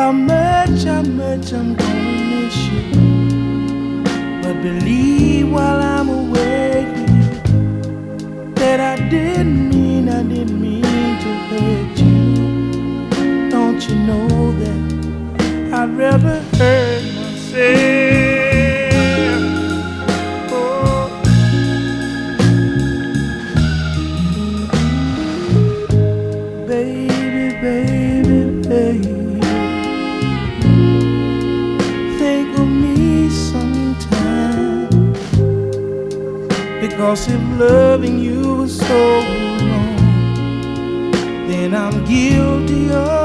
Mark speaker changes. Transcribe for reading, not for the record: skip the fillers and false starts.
Speaker 1: how much I'm gonna miss you. But believe while I'm away that I didn't mean to hurt you. Don't you know that I'd rather hurt myself? Oh, baby, baby, baby, think of me sometime. Because if loving you was so wrong, then I'm guilty of